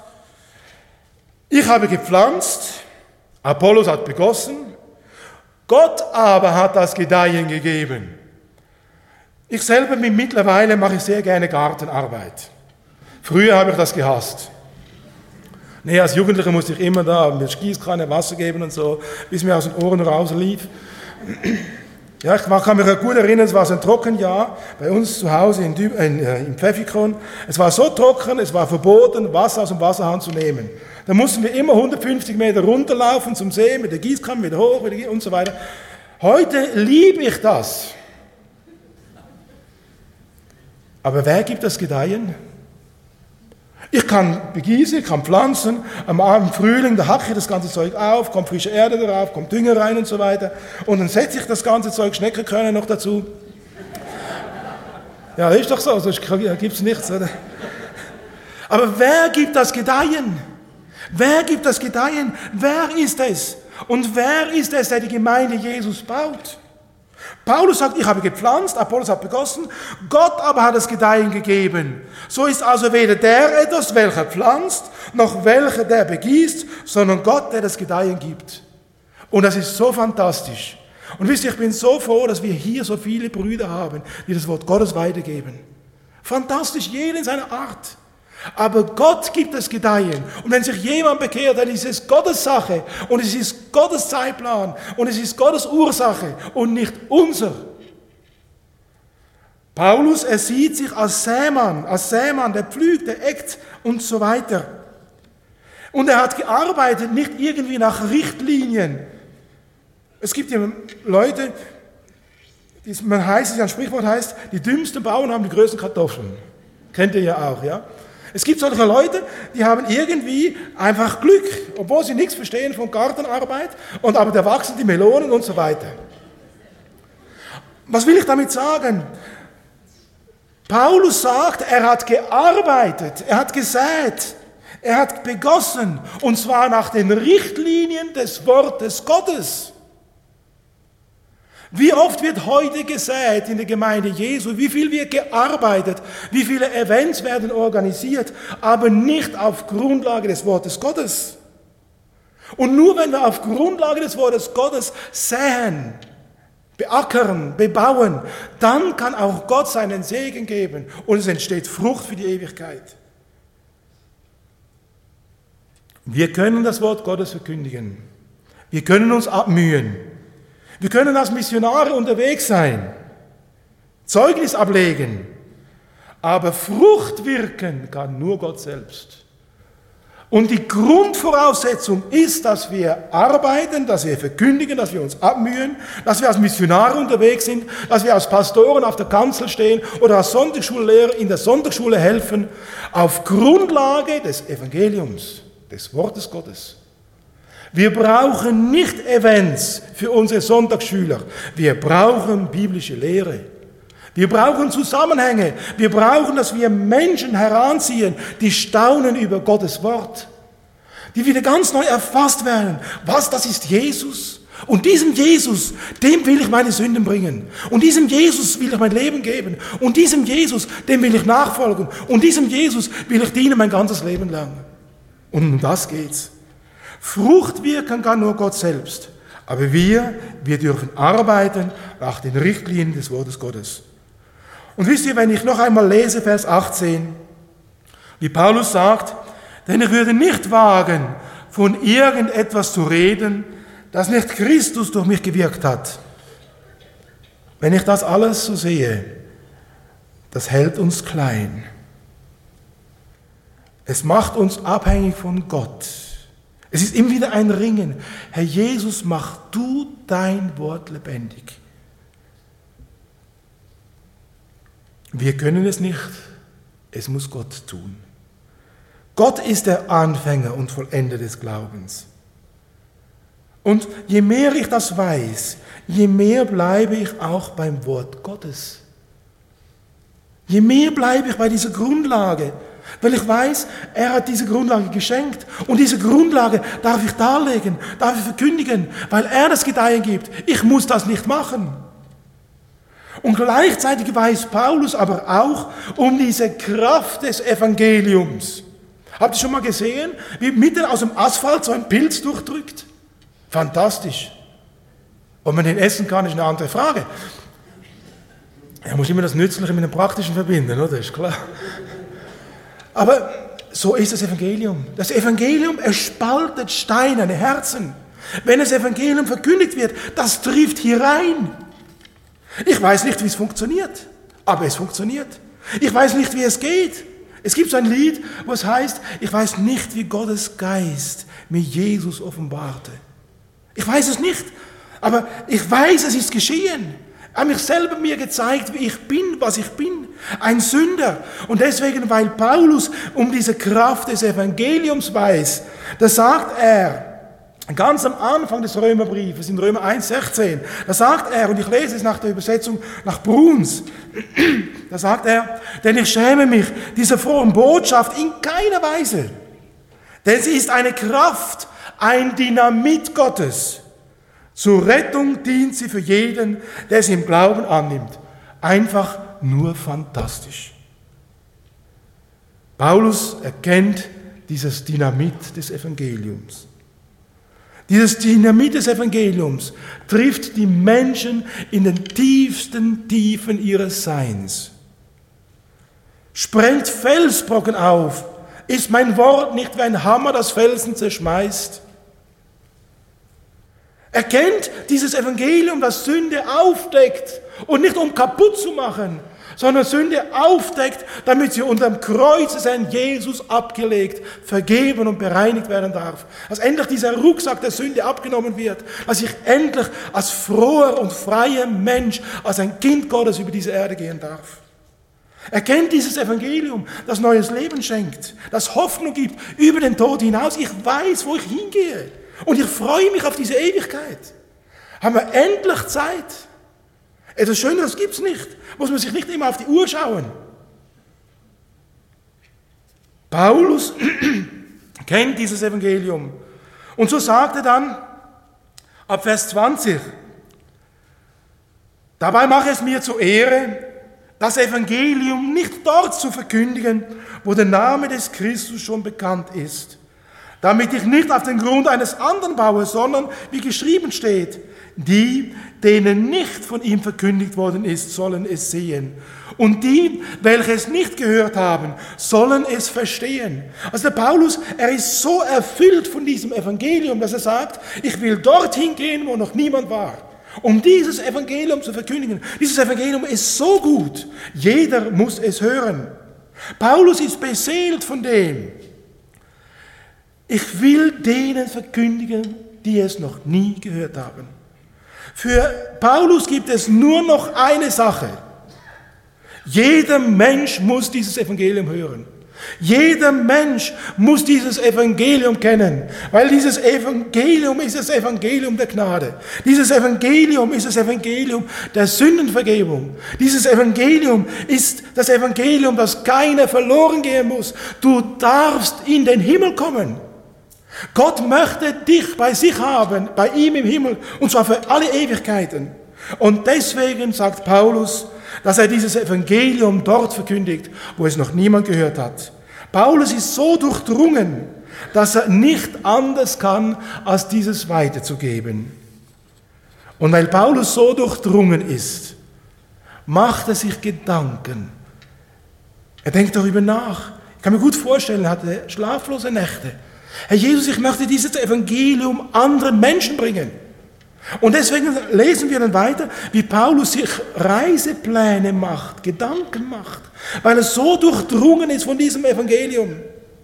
ich habe gepflanzt, Apollos hat begossen, Gott aber hat das Gedeihen gegeben. Ich selber bin mittlerweile, mache ich sehr gerne Gartenarbeit. Früher habe ich das gehasst. Nee, als Jugendlicher musste ich immer da mit Gießkanne Wasser geben und so, bis mir aus den Ohren rauslief. Ja, ich kann mich gut erinnern, es war so ein Trockenjahr bei uns zu Hause in, in, äh, in Pfäffikon. Es war so trocken, es war verboten, Wasser aus dem Wasserhahn zu nehmen. Da mussten wir immer hundertfünfzig Meter runterlaufen zum See, mit der Gießkanne wieder hoch wieder und so weiter. Heute liebe ich das. Aber wer gibt das Gedeihen? Ich kann begießen, ich kann pflanzen, am Abend Frühling, da hacke ich das ganze Zeug auf, kommt frische Erde darauf, kommt Dünger rein und so weiter. Und dann setze ich das ganze Zeug, Schneckenkörner noch dazu. Ja, das ist doch so, sonst gibt es nichts, oder? Aber wer gibt das Gedeihen? Wer gibt das Gedeihen? Wer ist es? Und wer ist es, der die Gemeinde Jesus baut? Paulus sagt, ich habe gepflanzt, Apollos hat begossen, Gott aber hat das Gedeihen gegeben. So ist also weder der etwas, welcher pflanzt, noch welcher, der begießt, sondern Gott, der das Gedeihen gibt. Und das ist so fantastisch. Und wisst ihr, ich bin so froh, dass wir hier so viele Brüder haben, die das Wort Gottes weitergeben. Fantastisch, jeder in seiner Art. Aber Gott gibt das Gedeihen. Und wenn sich jemand bekehrt, dann ist es Gottes Sache. Und es ist Gottes Zeitplan. Und es ist Gottes Ursache. Und nicht unser. Paulus, er sieht sich als Sämann. Als Sämann, der pflügt, der eckt und so weiter. Und er hat gearbeitet, nicht irgendwie nach Richtlinien. Es gibt ja Leute, man heißt, ein Sprichwort heißt, die dümmsten Bauern haben die größten Kartoffeln. Kennt ihr ja auch, ja? Es gibt solche Leute, die haben irgendwie einfach Glück, obwohl sie nichts verstehen von Gartenarbeit, und aber da wachsen die Melonen und so weiter. Was will ich damit sagen? Paulus sagt, er hat gearbeitet, er hat gesät, er hat begossen, und zwar nach den Richtlinien des Wortes Gottes. Wie oft wird heute gesät in der Gemeinde Jesu, wie viel wird gearbeitet, wie viele Events werden organisiert, aber nicht auf Grundlage des Wortes Gottes. Und nur wenn wir auf Grundlage des Wortes Gottes säen, beackern, bebauen, dann kann auch Gott seinen Segen geben und es entsteht Frucht für die Ewigkeit. Wir können das Wort Gottes verkündigen. Wir können uns abmühen. Wir können als Missionare unterwegs sein, Zeugnis ablegen, aber Frucht wirken kann nur Gott selbst. Und die Grundvoraussetzung ist, dass wir arbeiten, dass wir verkündigen, dass wir uns abmühen, dass wir als Missionare unterwegs sind, dass wir als Pastoren auf der Kanzel stehen oder als Sonntagsschullehrer in der Sonntagsschule helfen, auf Grundlage des Evangeliums, des Wortes Gottes. Wir brauchen nicht Events für unsere Sonntagsschüler. Wir brauchen biblische Lehre. Wir brauchen Zusammenhänge. Wir brauchen, dass wir Menschen heranziehen, die staunen über Gottes Wort. Die wieder ganz neu erfasst werden. Was, das ist Jesus. Und diesem Jesus, dem will ich meine Sünden bringen. Und diesem Jesus will ich mein Leben geben. Und diesem Jesus, dem will ich nachfolgen. Und diesem Jesus will ich dienen mein ganzes Leben lang. Und um das geht's. Frucht wirken kann nur Gott selbst. Aber wir, wir dürfen arbeiten nach den Richtlinien des Wortes Gottes. Und wisst ihr, wenn ich noch einmal lese, Vers achtzehn, wie Paulus sagt, denn ich würde nicht wagen, von irgendetwas zu reden, das nicht Christus durch mich gewirkt hat. Wenn ich das alles so sehe, das hält uns klein. Es macht uns abhängig von Gott. Es ist immer wieder ein Ringen. Herr Jesus, mach du dein Wort lebendig. Wir können es nicht, es muss Gott tun. Gott ist der Anfänger und Vollender des Glaubens. Und je mehr ich das weiß, je mehr bleibe ich auch beim Wort Gottes. Je mehr bleibe ich bei dieser Grundlage. Weil ich weiß, er hat diese Grundlage geschenkt. Und diese Grundlage darf ich darlegen, darf ich verkündigen, weil er das Gedeihen gibt. Ich muss das nicht machen. Und gleichzeitig weiß Paulus aber auch um diese Kraft des Evangeliums. Habt ihr schon mal gesehen, wie mitten aus dem Asphalt so ein Pilz durchdrückt? Fantastisch. Ob man den essen kann, ist eine andere Frage. Er muss immer das Nützliche mit dem Praktischen verbinden, oder? Ist klar. Aber so ist das Evangelium. Das Evangelium, es spaltet steinerne Herzen. Wenn das Evangelium verkündigt wird, das trifft hier rein. Ich weiß nicht, wie es funktioniert, aber es funktioniert. Ich weiß nicht, wie es geht. Es gibt so ein Lied, wo es heißt, ich weiß nicht, wie Gottes Geist mir Jesus offenbarte. Ich weiß es nicht, aber ich weiß, es ist geschehen. Er hat mich selber mir gezeigt, wie ich bin, was ich bin. Ein Sünder. Und deswegen, weil Paulus um diese Kraft des Evangeliums weiß, da sagt er, ganz am Anfang des Römerbriefes, in Römer eins sechzehn, da sagt er, und ich lese es nach der Übersetzung nach Bruns, da sagt er, denn ich schäme mich dieser frohen Botschaft in keiner Weise, denn sie ist eine Kraft, ein Dynamit Gottes. Zur Rettung dient sie für jeden, der sie im Glauben annimmt. Einfach nur fantastisch. Paulus erkennt dieses Dynamit des Evangeliums. Dieses Dynamit des Evangeliums trifft die Menschen in den tiefsten Tiefen ihres Seins. Sprengt Felsbrocken auf. Ist mein Wort nicht wie ein Hammer, das Felsen zerschmeißt? Erkennt dieses Evangelium, das Sünde aufdeckt und nicht um kaputt zu machen, sondern Sünde aufdeckt, damit sie unter dem Kreuz des Herrn Jesus abgelegt, vergeben und bereinigt werden darf. Dass endlich dieser Rucksack der Sünde abgenommen wird, dass ich endlich als froher und freier Mensch, als ein Kind Gottes über diese Erde gehen darf. Erkennt dieses Evangelium, das neues Leben schenkt, das Hoffnung gibt über den Tod hinaus. Ich weiß, wo ich hingehe. Und ich freue mich auf diese Ewigkeit. Haben wir endlich Zeit. Etwas Schöneres gibt es nicht. Muss man sich nicht immer auf die Uhr schauen. Paulus kennt dieses Evangelium. Und so sagt er dann ab Vers zwanzig, Dabei mache es mir zur Ehre, das Evangelium nicht dort zu verkündigen, wo der Name des Christus schon bekannt ist, damit ich nicht auf den Grund eines anderen baue, sondern, wie geschrieben steht, die, denen nicht von ihm verkündigt worden ist, sollen es sehen. Und die, welche es nicht gehört haben, sollen es verstehen. Also der Paulus, er ist so erfüllt von diesem Evangelium, dass er sagt, ich will dorthin gehen, wo noch niemand war, um dieses Evangelium zu verkündigen. Dieses Evangelium ist so gut, jeder muss es hören. Paulus ist beseelt von dem. Ich will denen verkündigen, die es noch nie gehört haben. Für Paulus gibt es nur noch eine Sache. Jeder Mensch muss dieses Evangelium hören. Jeder Mensch muss dieses Evangelium kennen, weil dieses Evangelium ist das Evangelium der Gnade. Dieses Evangelium ist das Evangelium der Sündenvergebung. Dieses Evangelium ist das Evangelium, dass keiner verloren gehen muss. Du darfst in den Himmel kommen. Gott möchte dich bei sich haben, bei ihm im Himmel, und zwar für alle Ewigkeiten. Und deswegen sagt Paulus, dass er dieses Evangelium dort verkündigt, wo es noch niemand gehört hat. Paulus ist so durchdrungen, dass er nicht anders kann, als dieses weiterzugeben. Und weil Paulus so durchdrungen ist, macht er sich Gedanken. Er denkt darüber nach. Ich kann mir gut vorstellen, er hatte schlaflose Nächte. Herr Jesus, ich möchte dieses Evangelium anderen Menschen bringen. Und deswegen lesen wir dann weiter, wie Paulus sich Reisepläne macht, Gedanken macht, weil er so durchdrungen ist von diesem Evangelium.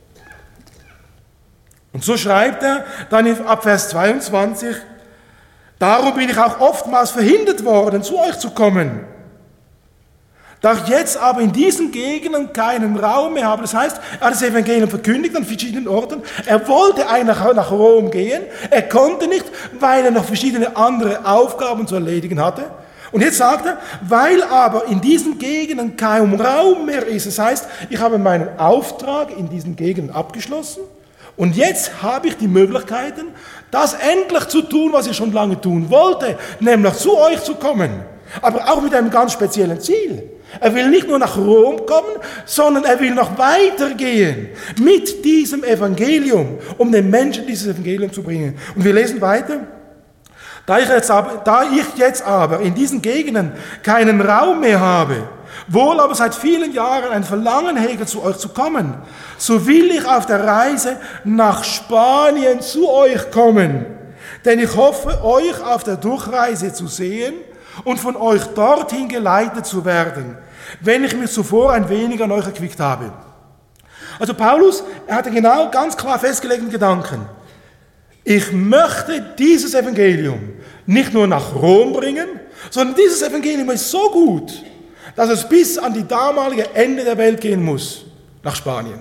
Und so schreibt er dann ab Vers zweiundzwanzig, darum bin ich auch oftmals verhindert worden, zu euch zu kommen. Da ich jetzt aber in diesen Gegenden keinen Raum mehr habe, das heißt, er hat das Evangelium verkündigt an verschiedenen Orten, er wollte eigentlich nach Rom gehen, er konnte nicht, weil er noch verschiedene andere Aufgaben zu erledigen hatte. Und jetzt sagt er, weil aber in diesen Gegenden kein Raum mehr ist, das heißt, ich habe meinen Auftrag in diesen Gegenden abgeschlossen und jetzt habe ich die Möglichkeiten, das endlich zu tun, was ich schon lange tun wollte, nämlich zu euch zu kommen, aber auch mit einem ganz speziellen Ziel. Er will nicht nur nach Rom kommen, sondern er will noch weitergehen mit diesem Evangelium, um den Menschen dieses Evangelium zu bringen. Und wir lesen weiter. Da ich jetzt aber, da ich jetzt aber in diesen Gegenden keinen Raum mehr habe, wohl aber seit vielen Jahren ein Verlangen hege, zu euch zu kommen, so will ich auf der Reise nach Spanien zu euch kommen. Denn ich hoffe, euch auf der Durchreise zu sehen und von euch dorthin geleitet zu werden, wenn ich mich zuvor ein wenig an euch erquickt habe. Also Paulus, er hatte genau ganz klar festgelegten Gedanken. Ich möchte dieses Evangelium nicht nur nach Rom bringen, sondern dieses Evangelium ist so gut, dass es bis an die damalige Ende der Welt gehen muss, nach Spanien.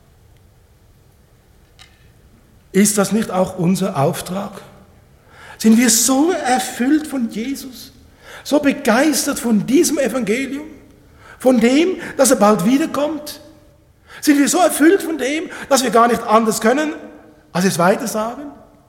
Ist das nicht auch unser Auftrag? Sind wir so erfüllt von Jesus? So begeistert von diesem Evangelium, von dem, dass er bald wiederkommt? Sind wir so erfüllt von dem, dass wir gar nicht anders können, als es weitersagen?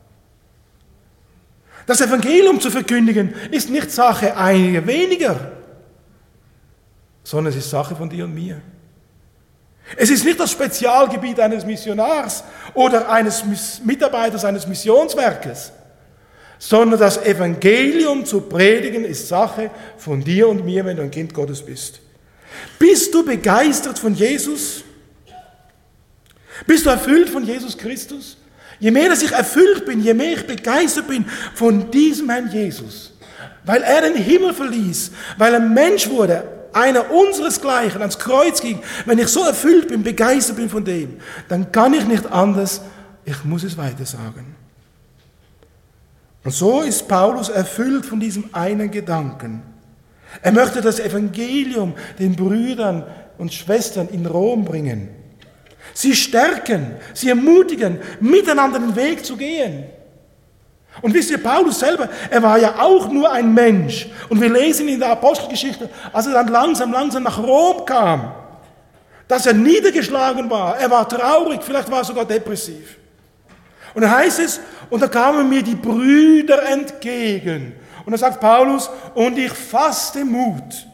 Das Evangelium zu verkündigen ist nicht Sache einiger weniger, sondern es ist Sache von dir und mir. Es ist nicht das Spezialgebiet eines Missionars oder eines Mitarbeiters eines Missionswerkes, sondern das Evangelium zu predigen ist Sache von dir und mir, wenn du ein Kind Gottes bist. Bist du begeistert von Jesus? Bist du erfüllt von Jesus Christus? Je mehr dass ich erfüllt bin, je mehr ich begeistert bin von diesem Herrn Jesus, weil er den Himmel verließ, weil er Mensch wurde, einer unseresgleichen ans Kreuz ging, wenn ich so erfüllt bin, begeistert bin von dem, dann kann ich nicht anders, ich muss es weiter sagen. Und so ist Paulus erfüllt von diesem einen Gedanken. Er möchte das Evangelium den Brüdern und Schwestern in Rom bringen. Sie stärken, sie ermutigen, miteinander den Weg zu gehen. Und wisst ihr, Paulus selber, er war ja auch nur ein Mensch. Und wir lesen in der Apostelgeschichte, als er dann langsam, langsam nach Rom kam, dass er niedergeschlagen war. Er war traurig, vielleicht war er sogar depressiv. Und da heißt es, und da kamen mir die Brüder entgegen Und dann sagt Paulus, und ich fasste Mut.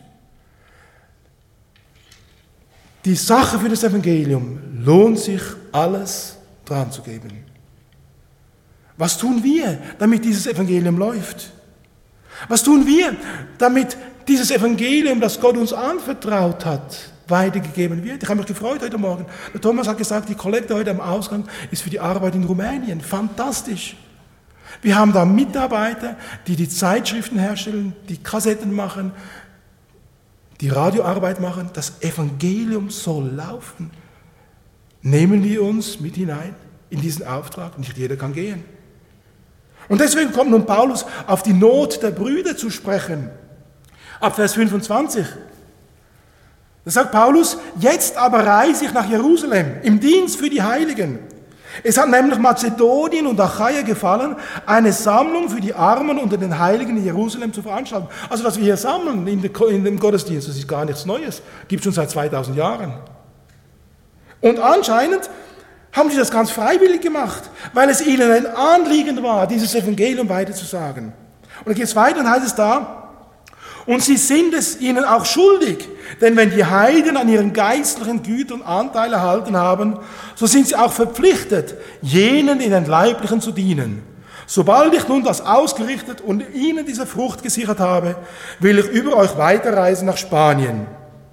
Die Sache für das Evangelium lohnt sich, alles dran zu geben. Was tun wir, damit dieses Evangelium läuft? Was tun wir, damit dieses Evangelium, das Gott uns anvertraut hat, weitergegeben wird? Ich habe mich gefreut heute Morgen. Der Thomas hat gesagt, die Kollekte heute am Ausgang ist für die Arbeit in Rumänien. Fantastisch. Wir haben da Mitarbeiter, die die Zeitschriften herstellen, die Kassetten machen, die Radioarbeit machen. Das Evangelium soll laufen. Nehmen wir uns mit hinein in diesen Auftrag. Nicht jeder kann gehen. Und deswegen kommt nun Paulus auf die Not der Brüder zu sprechen. Ab Vers fünfundzwanzig. Da sagt Paulus, jetzt aber reise ich nach Jerusalem im Dienst für die Heiligen. Es hat nämlich Mazedonien und Achaia gefallen, eine Sammlung für die Armen unter den Heiligen in Jerusalem zu veranstalten. Also was wir hier sammeln in dem Gottesdienst, das ist gar nichts Neues. Gibt es schon seit zweitausend Jahren. Und anscheinend haben sie das ganz freiwillig gemacht, weil es ihnen ein Anliegen war, dieses Evangelium weiterzusagen. Und dann geht es weiter und heißt es da, und sie sind es ihnen auch schuldig, denn wenn die Heiden an ihren geistlichen Gütern Anteil erhalten haben, so sind sie auch verpflichtet, jenen in den Leiblichen zu dienen. Sobald ich nun das ausgerichtet und ihnen diese Frucht gesichert habe, will ich über euch weiterreisen nach Spanien.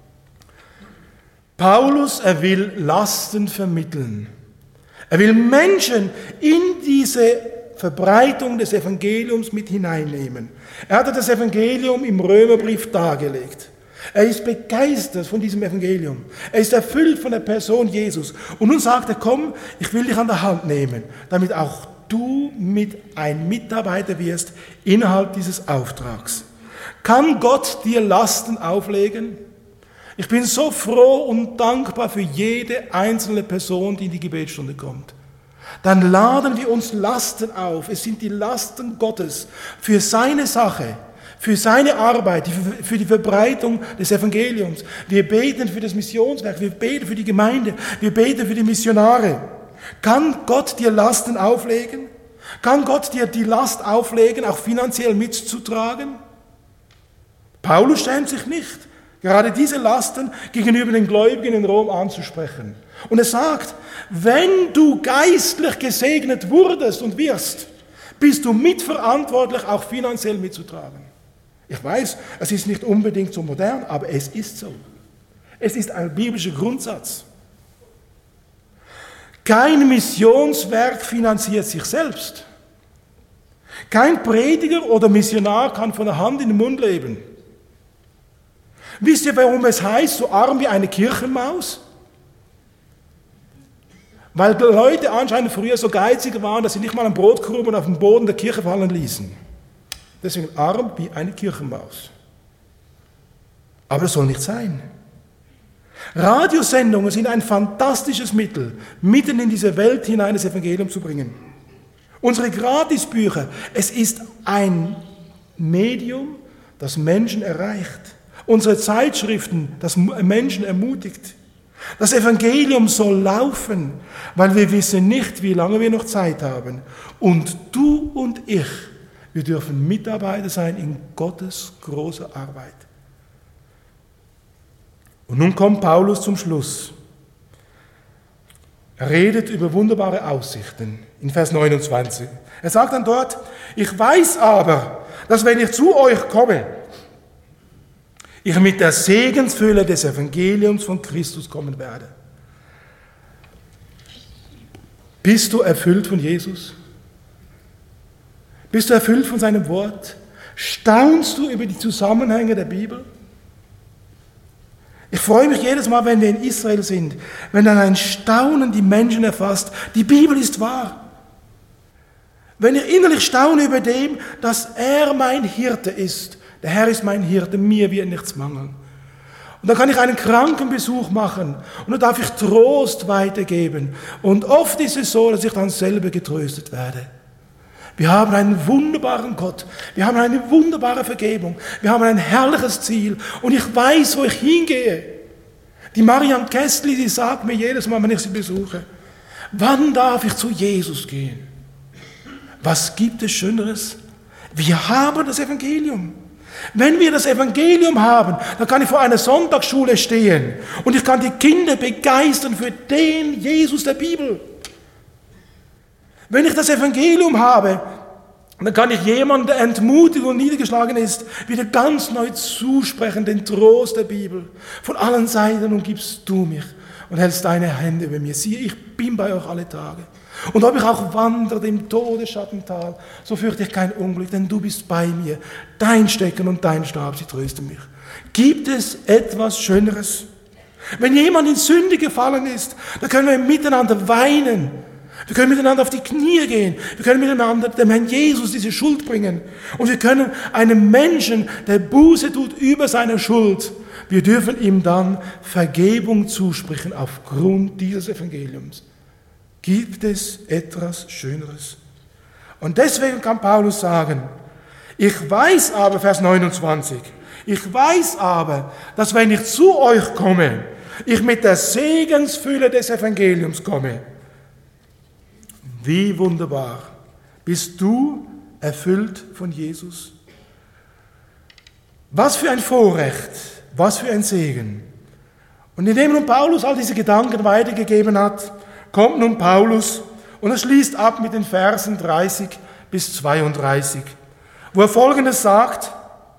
Paulus, er will Lasten vermitteln. Er will Menschen in diese Verbreitung des Evangeliums mit hineinnehmen. Er hatte das Evangelium im Römerbrief dargelegt. Er ist begeistert von diesem Evangelium. Er ist erfüllt von der Person Jesus. Und nun sagt er, komm, ich will dich an der Hand nehmen, damit auch du mit ein Mitarbeiter wirst innerhalb dieses Auftrags. Kann Gott dir Lasten auflegen? Ich bin so froh und dankbar für jede einzelne Person, die in die Gebetsstunde kommt. Dann laden wir uns Lasten auf. Es sind die Lasten Gottes für seine Sache, für seine Arbeit, für die Verbreitung des Evangeliums. Wir beten für das Missionswerk, wir beten für die Gemeinde, wir beten für die Missionare. Kann Gott dir Lasten auflegen? Kann Gott dir die Last auflegen, auch finanziell mitzutragen? Paulus schämt sich nicht, gerade diese Lasten gegenüber den Gläubigen in Rom anzusprechen. Und er sagt, wenn du geistlich gesegnet wurdest und wirst, bist du mitverantwortlich, auch finanziell mitzutragen. Ich weiß, es ist nicht unbedingt so modern, aber es ist so. Es ist ein biblischer Grundsatz. Kein Missionswerk finanziert sich selbst. Kein Prediger oder Missionar kann von der Hand in den Mund leben. Wisst ihr, warum es heißt, so arm wie eine Kirchenmaus? Weil die Leute anscheinend früher so geizig waren, dass sie nicht mal einen Brotkrumen auf den Boden der Kirche fallen ließen. Deswegen arm wie eine Kirchenmaus. Aber das soll nicht sein. Radiosendungen sind ein fantastisches Mittel, mitten in diese Welt hinein das Evangelium zu bringen. Unsere Gratisbücher, es ist ein Medium, das Menschen erreicht. Unsere Zeitschriften, das Menschen ermutigt. Das Evangelium soll laufen, weil wir wissen nicht, wie lange wir noch Zeit haben. Und du und ich, wir dürfen Mitarbeiter sein in Gottes großer Arbeit. Und nun kommt Paulus zum Schluss. Er redet über wunderbare Aussichten in Vers neunundzwanzig. Er sagt dann dort, ich weiß aber, dass wenn ich zu euch komme, ich mit der Segensfülle des Evangeliums von Christus kommen werde. Bist du erfüllt von Jesus? Bist du erfüllt von seinem Wort? Staunst du über die Zusammenhänge der Bibel? Ich freue mich jedes Mal, wenn wir in Israel sind, wenn dann ein Staunen die Menschen erfasst. Die Bibel ist wahr. Wenn ich innerlich staune über dem, dass er mein Hirte ist. Der Herr ist mein Hirte, mir wird nichts mangeln. Und dann kann ich einen Krankenbesuch machen und dann darf ich Trost weitergeben. Und oft ist es so, dass ich dann selber getröstet werde. Wir haben einen wunderbaren Gott, wir haben eine wunderbare Vergebung, wir haben ein herrliches Ziel und ich weiß, wo ich hingehe. Die Marianne Kästli, die sagt mir jedes Mal, wenn ich sie besuche, wann darf ich zu Jesus gehen? Was gibt es Schöneres? Wir haben das Evangelium. Wenn wir das Evangelium haben, dann kann ich vor einer Sonntagsschule stehen und ich kann die Kinder begeistern für den Jesus der Bibel. Wenn ich das Evangelium habe, dann kann ich jemandem, der entmutigt und niedergeschlagen ist, wieder ganz neu zusprechen, den Trost der Bibel. Von allen Seiten umgibst du mich und hältst deine Hände über mir. Siehe, ich bin bei euch alle Tage. Und ob ich auch wandere im Todesschattental, so fürchte ich kein Unglück, denn du bist bei mir. Dein Stecken und dein Stab, sie trösten mich. Gibt es etwas Schöneres? Wenn jemand in Sünde gefallen ist, dann können wir miteinander weinen. Wir können miteinander auf die Knie gehen. Wir können miteinander dem Herrn Jesus diese Schuld bringen. Und wir können einem Menschen, der Buße tut über seine Schuld, wir dürfen ihm dann Vergebung zusprechen aufgrund dieses Evangeliums. Gibt es etwas Schöneres? Und deswegen kann Paulus sagen, ich weiß aber, Vers neunundzwanzig, ich weiß aber, dass wenn ich zu euch komme, ich mit der Segensfülle des Evangeliums komme. Wie wunderbar. Bist du erfüllt von Jesus? Was für ein Vorrecht, was für ein Segen. Und indem nun Paulus all diese Gedanken weitergegeben hat, kommt nun Paulus und er schließt ab mit den Versen dreißig bis zweiunddreißig, wo er Folgendes sagt: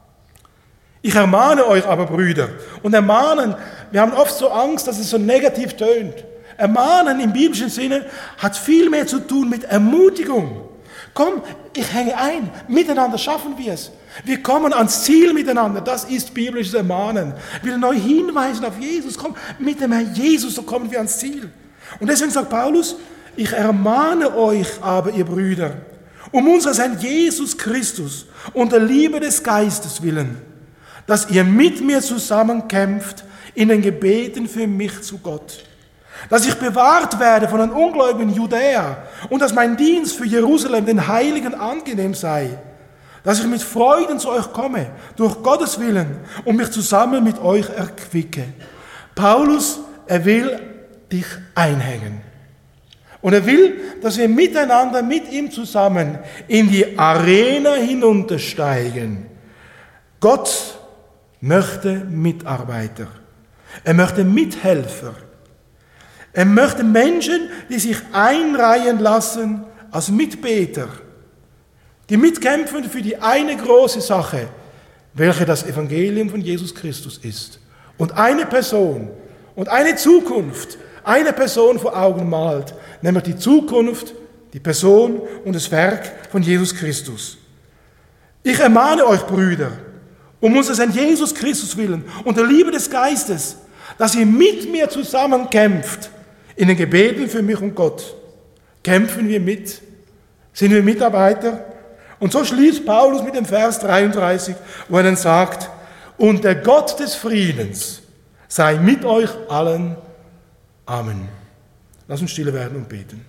Ich ermahne euch aber, Brüder, und ermahnen, wir haben oft so Angst, dass es so negativ tönt. Ermahnen im biblischen Sinne hat viel mehr zu tun mit Ermutigung. Komm, ich hänge ein, miteinander schaffen wir es. Wir kommen ans Ziel miteinander, das ist biblisches Ermahnen. Wir neu hinweisen auf Jesus, komm, mit dem Herrn Jesus, so kommen wir ans Ziel. Und deswegen sagt Paulus, ich ermahne euch aber, ihr Brüder, um unseres Herrn Jesus Christus und der Liebe des Geistes willen, dass ihr mit mir zusammenkämpft in den Gebeten für mich zu Gott, dass ich bewahrt werde von den ungläubigen Judäa und dass mein Dienst für Jerusalem den Heiligen angenehm sei, dass ich mit Freuden zu euch komme, durch Gottes Willen, und mich zusammen mit euch erquicke. Paulus, er will dich einhängen. Und er will, dass wir miteinander mit ihm zusammen in die Arena hinuntersteigen. Gott möchte Mitarbeiter. Er möchte Mithelfer. Er möchte Menschen, die sich einreihen lassen als Mitbeter, die mitkämpfen für die eine große Sache, welche das Evangelium von Jesus Christus ist. Und eine Person und eine Zukunft, eine Person vor Augen malt, nämlich die Zukunft, die Person und das Werk von Jesus Christus. Ich ermahne euch, Brüder, um unseres Herrn Jesus Christus willen und der Liebe des Geistes, dass ihr mit mir zusammen kämpft in den Gebeten für mich und Gott. Kämpfen wir mit? Sind wir Mitarbeiter? Und so schließt Paulus mit dem Vers dreiunddreißig, wo er dann sagt, und der Gott des Friedens sei mit euch allen. Amen. Lass uns stille werden und beten.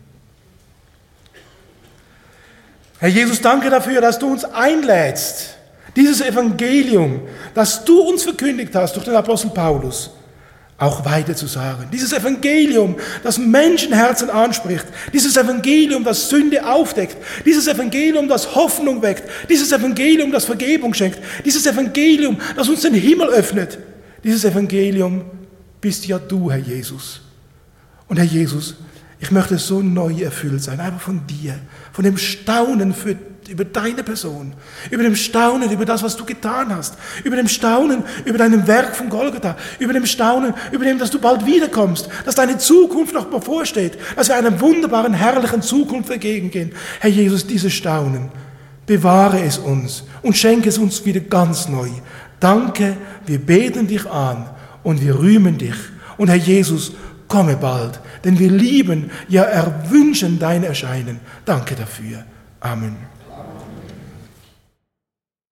Herr Jesus, danke dafür, dass du uns einlädst, dieses Evangelium, das du uns verkündigt hast durch den Apostel Paulus, auch weiter zu sagen. Dieses Evangelium, das Menschenherzen anspricht. Dieses Evangelium, das Sünde aufdeckt. Dieses Evangelium, das Hoffnung weckt. Dieses Evangelium, das Vergebung schenkt. Dieses Evangelium, das uns den Himmel öffnet. Dieses Evangelium bist ja du, Herr Jesus. Und Herr Jesus, ich möchte so neu erfüllt sein, einfach von dir, von dem Staunen für, über deine Person, über dem Staunen über das, was du getan hast, über dem Staunen über dein Werk von Golgatha, über dem Staunen über dem, dass du bald wiederkommst, dass deine Zukunft noch bevorsteht, dass wir einer wunderbaren, herrlichen Zukunft entgegengehen. Herr Jesus, dieses Staunen, bewahre es uns und schenke es uns wieder ganz neu. Danke, wir beten dich an und wir rühmen dich. Und Herr Jesus, komme bald, denn wir lieben, ja erwünschen dein Erscheinen. Danke dafür. Amen.